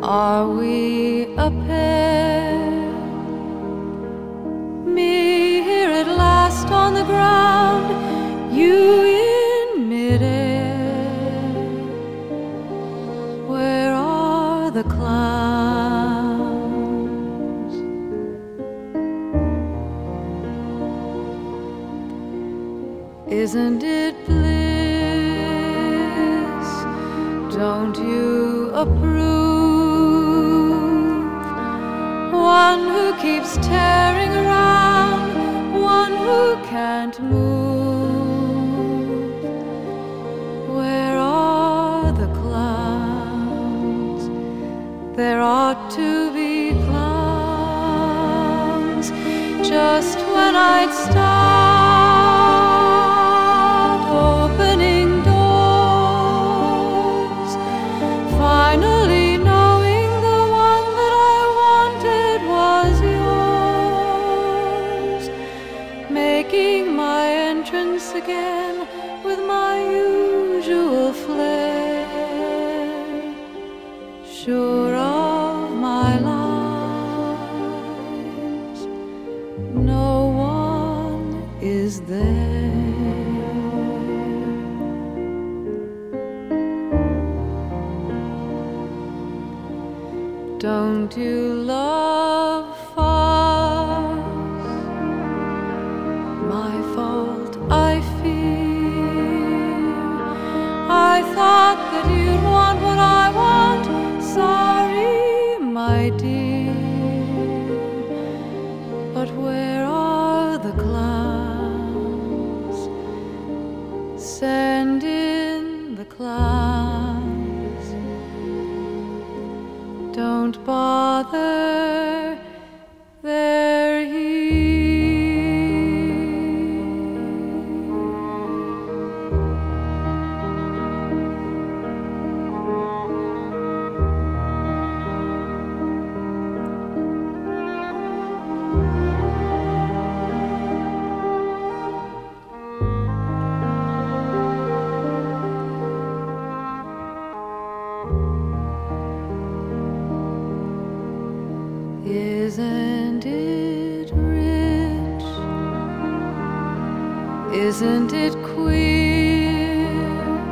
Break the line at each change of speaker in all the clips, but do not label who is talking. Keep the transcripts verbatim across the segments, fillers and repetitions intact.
Are we a pair? Me here at last on the ground, you in midair. Where are the clowns? Isn't it bliss? Don't you approve? One who keeps tearing around, one who can't move. Where are the clowns? There ought to be clowns just when I'd start opening doors, finally knowing the one that I wanted was yours, making my entrance again with my usual flair, sure of my lines, no one is there. Don't you love fuss? My fault, I fear. I thought that you'd want what I want. Sorry, my dear. But where are the clowns? Send in the clowns. Don't bother, they're here. Isn't it rich? Isn't it queer?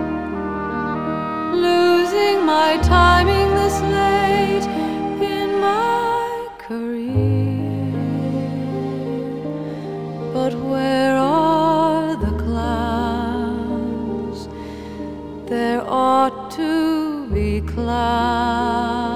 Losing my timing this late in my career. But where are the clowns? There ought to be clowns.